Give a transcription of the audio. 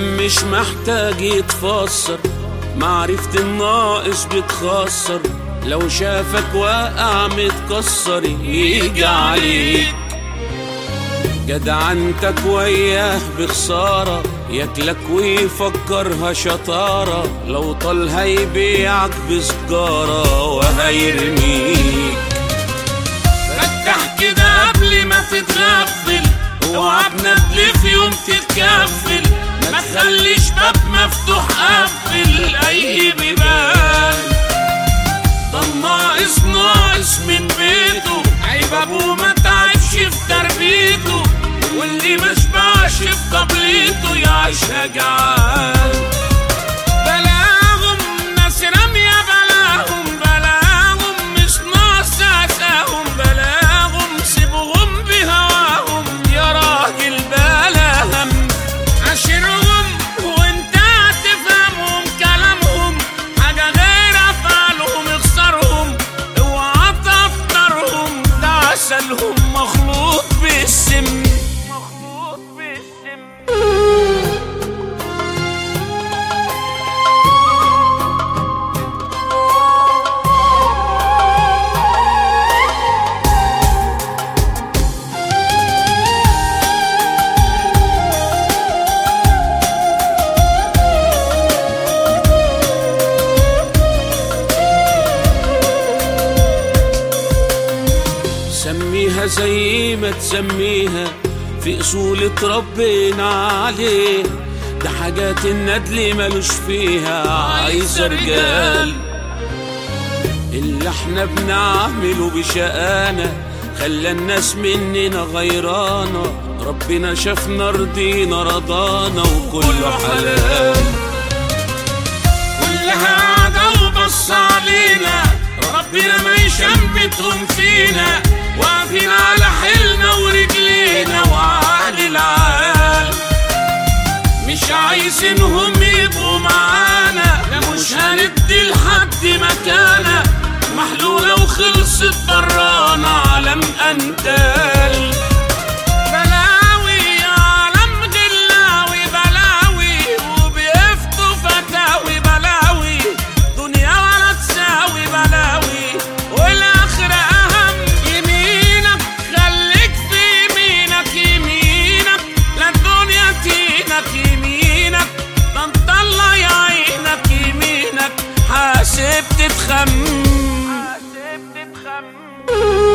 كلام مش محتاج يتفسر، معرفة الناقص بتخسر، لو شافك واقع متكسر يجي عليك. جدعنتك وياه بخسارة، ياكلك ويفكرها شطارة، لو طال هيبيعك بسجارة وهيرميك. فتح كده قبل ما تتغفل، اوعى بندل في يوم تتكفل، ما تخليش باب مفتوح قفل اي بيبان. ده الناقص ناقص من بيته، عيب ابوه ما تعبش في تربيته، واللي مشبعش في قبليته يعيشها جعان. بلاهم ناس رامية، بلاهم بلاهم مش ناقص عساهم، بلاهم سيبهم بهواهم يا راجل بلاهم. عاشرهم وانت هتفهمهم كلامهم، حاجة غير افعالهم اخسرهم، اوعى تفطرهم، ده عسلهم مخلوط بالسم. سميها زي ما تسميها، في اصول اتربينا عليه، ده حاجات الندل ملوش فيها، عايزة رجال. اللي احنا بنعمله بشقانا خلى الناس مننا غيرانا، ربنا شافنا رضينا رضانا وكله حلال. كلها عادة وبص علينا، ربنا ما يشمتهم فينا، واقفين على حيلنا ورجلينا وعلى العال. مش عايزينهم يبقوا معانا، لا مش هندي لحد مكانه، محلولة وخلصت برانا عالم أندال. بلاوي عالم غلاوي، بلاوي وبيفتوا فتاوي، بلاوي دنيا ولا تساوي، بلاوي والآخرة أهم. يمينك خليك في يمينك، يمينك لا الدنيا تينك، يمينك ده انت الله يعينك، يمينك حاسب تتخم.